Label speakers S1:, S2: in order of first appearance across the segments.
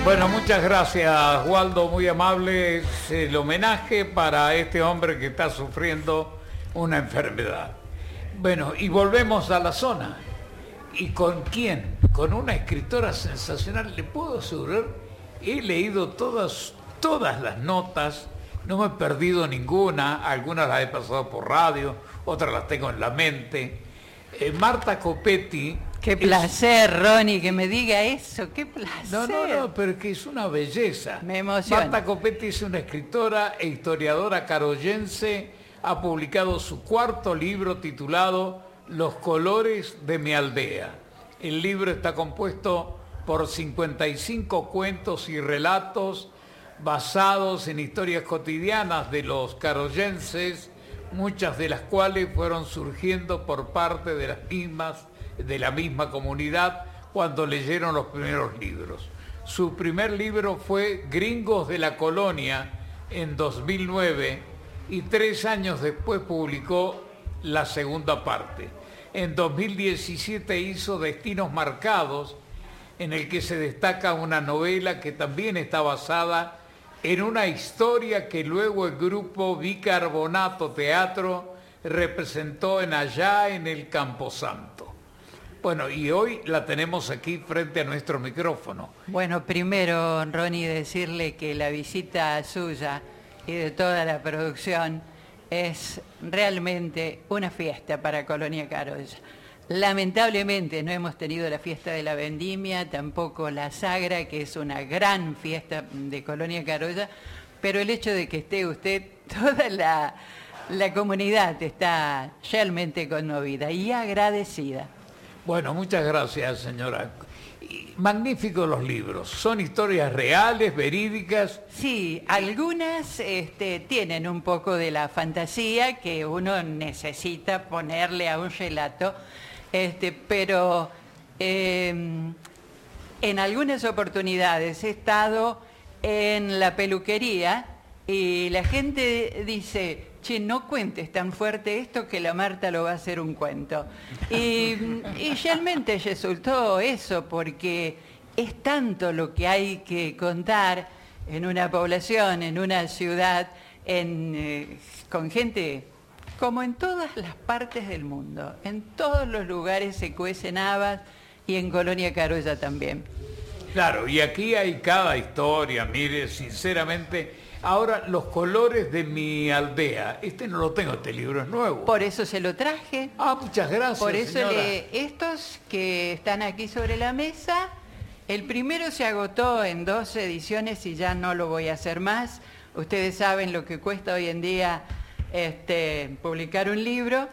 S1: Bueno, muchas gracias, Waldo, muy amable. Es el homenaje para este hombre que está sufriendo una enfermedad. Bueno, y volvemos a la zona. ¿Y con quién? Con una escritora sensacional. Le puedo asegurar, he leído todas las notas, no me he perdido ninguna, algunas las he pasado por radio, otras las tengo en la mente. Marta Copetti.
S2: Qué placer, Ronnie, que me diga eso, qué placer.
S1: No, pero es que es una belleza.
S2: Me emociona.
S1: Marta Copetti es una escritora e historiadora caroyense, ha publicado su cuarto libro titulado Los colores de mi aldea. El libro está compuesto por 55 cuentos y relatos basados en historias cotidianas de los caroyenses, muchas de las cuales fueron surgiendo por parte de la misma comunidad cuando leyeron los primeros libros. Su primer libro fue Gringos de la Colonia en 2009 y 3 años después publicó la segunda parte. En 2017 hizo Destinos Marcados, en el que se destaca una novela que también está basada en una historia que luego el grupo Bicarbonato Teatro representó allá en el Camposanto. Bueno, y hoy la tenemos aquí frente a nuestro micrófono.
S2: Bueno, primero, Ronnie, decirle que la visita suya y de toda la producción es realmente una fiesta para Colonia Carolla. Lamentablemente no hemos tenido la fiesta de la vendimia, tampoco la Sagra, que es una gran fiesta de Colonia Carolla, pero el hecho de que esté usted, toda la comunidad está realmente conmovida y agradecida.
S1: Bueno, muchas gracias, señora. Magníficos los libros. ¿Son historias reales, verídicas?
S2: Sí, algunas tienen un poco de la fantasía que uno necesita ponerle a un relato, pero en algunas oportunidades he estado en la peluquería y la gente dice: che, no cuentes tan fuerte esto que la Marta lo va a hacer un cuento. Y realmente resultó eso, porque es tanto lo que hay que contar en una población, en una ciudad, con gente como en todas las partes del mundo. En todos los lugares se cuecen habas y en Colonia Carolla también.
S1: Claro, y aquí hay cada historia, mire, sinceramente. Ahora, Los colores de mi aldea. No lo tengo, este libro es nuevo.
S2: Por eso se lo traje.
S1: Ah, muchas gracias,
S2: por eso
S1: señora.
S2: Estos que están aquí sobre la mesa, el primero se agotó en 2 ediciones y ya no lo voy a hacer más. Ustedes saben lo que cuesta hoy en día publicar un libro.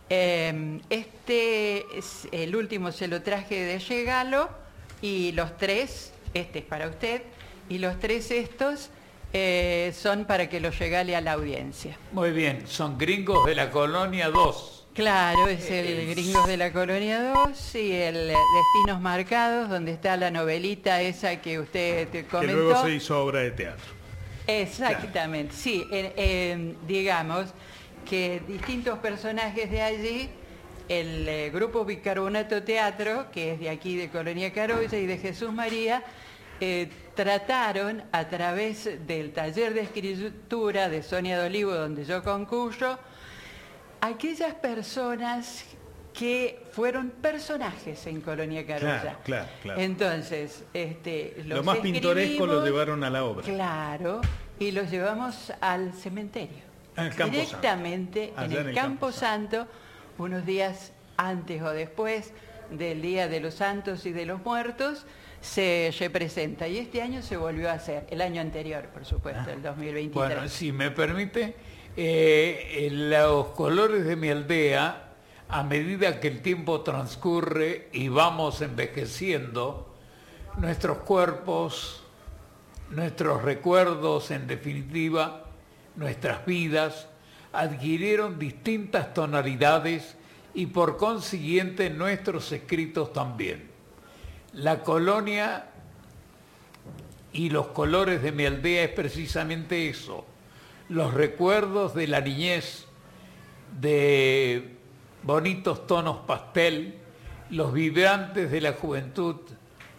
S2: El último se lo traje de regalo y los 3, este es para usted, y los 3 estos son para que lo regale a la audiencia.
S1: Muy bien, son Gringos de la Colonia 2.
S2: Claro, es el Gringos de la Colonia 2 y el Destinos Marcados, donde está la novelita esa que usted te comentó.
S3: Que luego se hizo obra de teatro.
S2: Exactamente, claro. Sí, digamos que distintos personajes de allí, el grupo Bicarbonato Teatro, que es de aquí de Colonia Carolla y de Jesús María, trataron a través del taller de escritura de Sonia de Olivo, donde yo concurro, aquellas personas que fueron personajes en Colonia Carolla.
S3: Claro.
S2: Entonces,
S3: lo más pintoresco lo llevaron a la obra.
S2: Claro, y los llevamos al cementerio. Directamente en el Camposanto, unos días antes o después del Día de los Santos y de los Muertos, se representa, y este año se volvió a hacer, el año anterior, por supuesto, el 2023.
S1: Bueno, si me permite, Los colores de mi aldea, a medida que el tiempo transcurre y vamos envejeciendo, nuestros cuerpos, nuestros recuerdos, en definitiva, nuestras vidas, adquirieron distintas tonalidades y por consiguiente nuestros escritos también. La colonia y los colores de mi aldea es precisamente eso, los recuerdos de la niñez, de bonitos tonos pastel, los vibrantes de la juventud,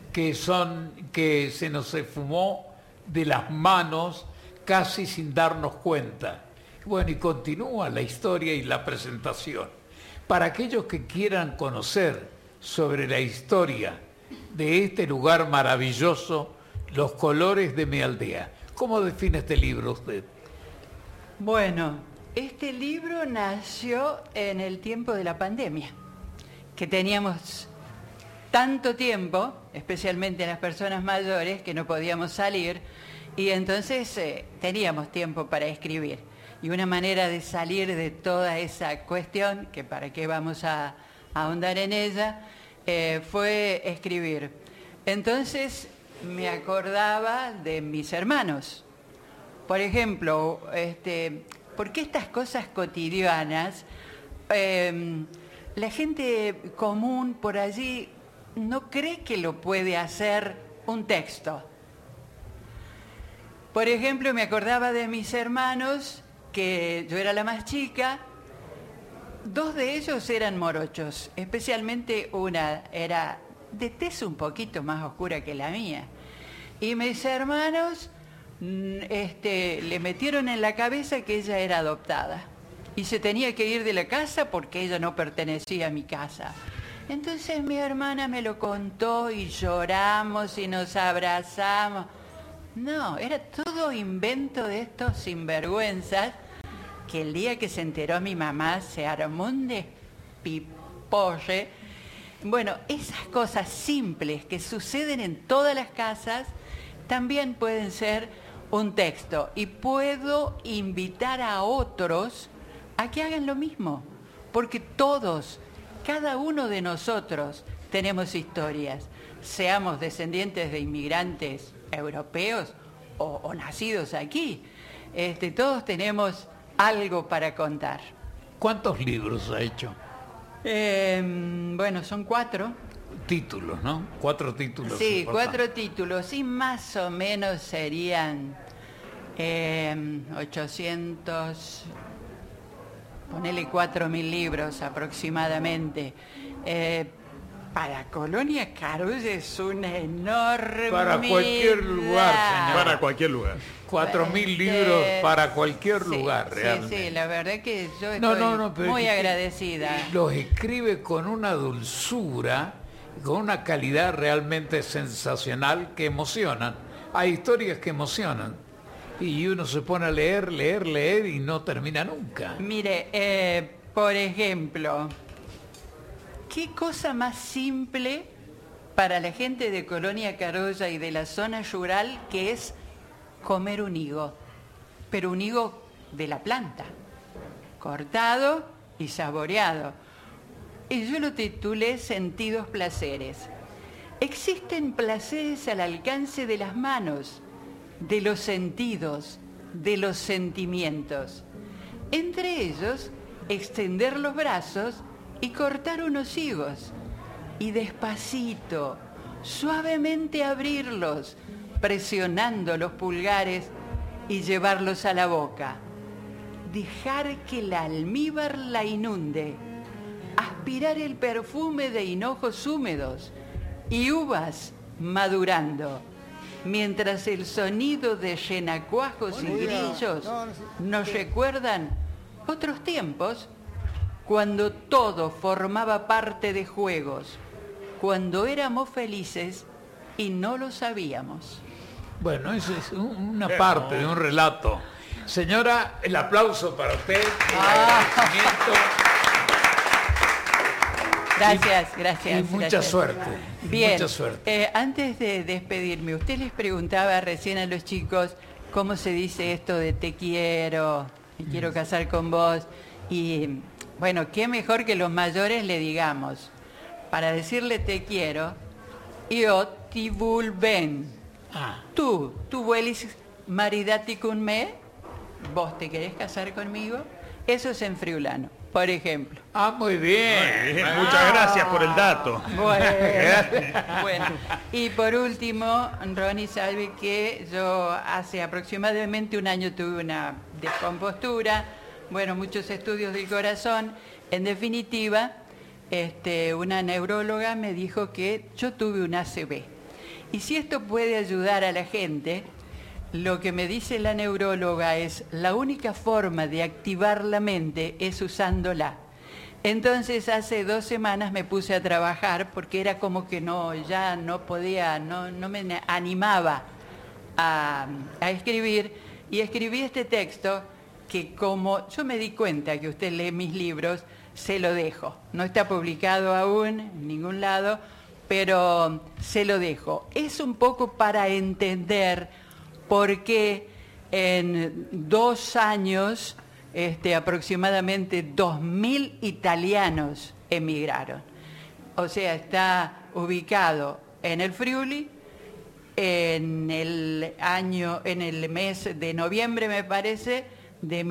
S1: que se nos esfumó de las manos casi sin darnos cuenta. Bueno, y continúa la historia y la presentación. Para aquellos que quieran conocer sobre la historia de este lugar maravilloso, Los colores de mi aldea. ¿Cómo define este libro usted?
S2: Bueno, este libro nació en el tiempo de la pandemia, que teníamos tanto tiempo, especialmente las personas mayores, que no podíamos salir, y entonces teníamos tiempo para escribir. Y una manera de salir de toda esa cuestión, que para qué vamos a ahondar en ella, fue escribir. Entonces me acordaba de mis hermanos. Por ejemplo, porque estas cosas cotidianas, la gente común por allí no cree que lo puede hacer un texto. Por ejemplo, me acordaba de mis hermanos, que yo era la más chica. 2 de ellos eran morochos, especialmente una era de tez un poquito más oscura que la mía. Y mis hermanos le metieron en la cabeza que ella era adoptada y se tenía que ir de la casa porque ella no pertenecía a mi casa. Entonces mi hermana me lo contó y lloramos y nos abrazamos. No, era todo invento de estos sinvergüenzas, que el día que se enteró mi mamá se armó un despipolle. Bueno, esas cosas simples que suceden en todas las casas también pueden ser un texto. Y puedo invitar a otros a que hagan lo mismo, porque todos, cada uno de nosotros tenemos historias, seamos descendientes de inmigrantes europeos o nacidos aquí. Todos tenemos algo para contar.
S1: ¿Cuántos libros ha hecho?
S2: Bueno, son 4.
S1: Títulos, ¿no? 4 títulos.
S2: Sí, 4 títulos, y más o menos serían 800, ponele 4.000 libros aproximadamente. Para Colonia Carulla es una enorme...
S1: Para cualquier lugar, señor.
S3: Para cualquier lugar.
S1: 4.000 libros para cualquier lugar, realmente.
S2: Sí, la verdad que yo estoy muy agradecida.
S1: Los escribe con una dulzura, con una calidad realmente sensacional que emocionan. Hay historias que emocionan. Y uno se pone a leer y no termina nunca.
S2: Mire, por ejemplo... ¿Qué cosa más simple para la gente de Colonia Carolla y de la zona rural que es comer un higo? Pero un higo de la planta, cortado y saboreado. Y yo lo titulé Sentidos Placeres. Existen placeres al alcance de las manos, de los sentidos, de los sentimientos. Entre ellos, extender los brazos y cortar unos higos, y despacito, suavemente abrirlos, presionando los pulgares y llevarlos a la boca. Dejar que el almíbar la inunde, aspirar el perfume de hinojos húmedos y uvas madurando, mientras el sonido de renacuajos y grillos nos recuerdan otros tiempos, cuando todo formaba parte de juegos, cuando éramos felices y no lo sabíamos.
S1: Bueno, eso es una parte de un relato. Señora, el aplauso para usted, el agradecimiento.
S2: Gracias.
S1: Y mucha suerte.
S2: Bien,
S1: mucha suerte.
S2: Antes de despedirme, usted les preguntaba recién a los chicos cómo se dice esto de te quiero, me quiero casar con vos. Y bueno, qué mejor que los mayores le digamos, para decirle te quiero, io ti vuol ben. Tú vuelis maridati con me, vos te querés casar conmigo. Eso es en friulano, por ejemplo.
S1: Muy bien.
S3: Muchas gracias por el dato.
S2: Bueno, y por último, Ronnie sabe que yo hace aproximadamente un año tuve una descompostura, bueno, muchos estudios del corazón. En definitiva, una neuróloga me dijo que yo tuve un ACV. Y si esto puede ayudar a la gente, lo que me dice la neuróloga es, la única forma de activar la mente es usándola. Entonces hace 2 semanas me puse a trabajar porque era como que ya no podía, no me animaba a escribir, y escribí este texto que, como yo me di cuenta que usted lee mis libros, se lo dejo. No está publicado aún en ningún lado, pero se lo dejo. Es un poco para entender por qué en 2 años aproximadamente 2.000 italianos emigraron. O sea, está ubicado en el Friuli, en el mes de noviembre, me parece, de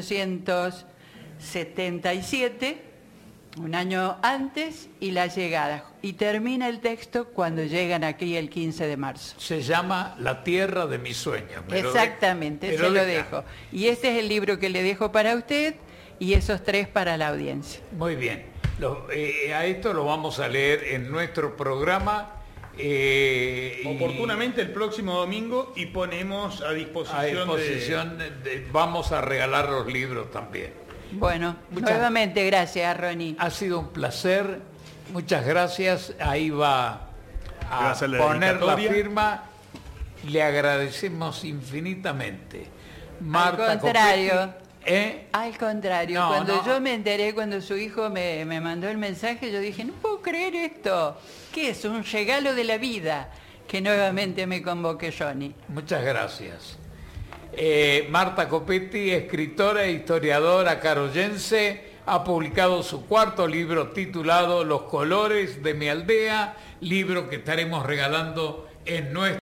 S2: 1877, un año antes, y la llegada. Y termina el texto cuando llegan aquí el 15 de marzo.
S1: Se llama La tierra de mis sueños.
S2: Exactamente, se lo dejo. Y este es el libro que le dejo para usted y esos 3 para la audiencia.
S1: Muy bien. A esto lo vamos a leer en nuestro programa.
S3: Oportunamente el próximo domingo, y ponemos a disposición,
S1: vamos a regalar los libros también.
S2: Bueno, nuevamente gracias, Ronnie.
S1: Ha sido un placer, muchas gracias. Ahí va a poner la firma. Le agradecemos infinitamente. Marta
S2: Al contrario.
S1: Copetti,
S2: Al contrario, yo me enteré, cuando su hijo me mandó el mensaje, yo dije, no puedo creer esto. ¿Qué es? Un regalo de la vida que nuevamente me convoque Johnny.
S1: Muchas gracias. Marta Copetti, escritora e historiadora caroyense, ha publicado su 4º libro titulado Los colores de mi aldea, libro que estaremos regalando en nuestro